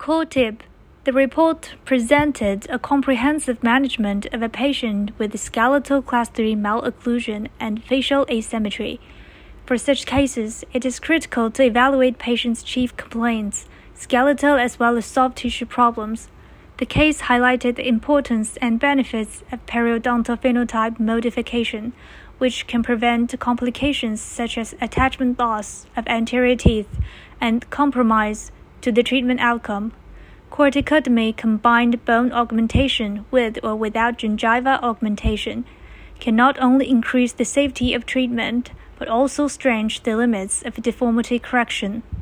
Core tip. The report presented a comprehensive management of a patient with skeletal class 3 malocclusion and facial asymmetry. For such cases, it is critical to evaluate patients' chief complaints, skeletal as well as soft tissue problems. The case highlighted the importance and benefits of periodontal phenotype modification, which can prevent complications such as attachment loss of anterior teeth and compromise to the treatment outcome. Corticotomy combined bone augmentation with or without gingiva augmentation can not only increase the safety of treatment but also stretch the limits of deformity correction.